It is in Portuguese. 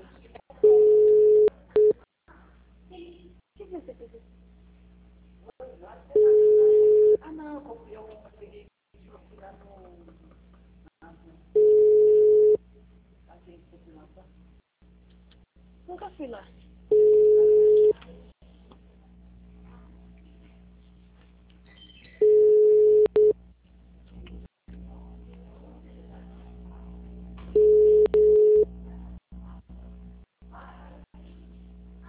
que você fez? Ah, não, eu peguei lá no agência de lá. Nunca fui lá.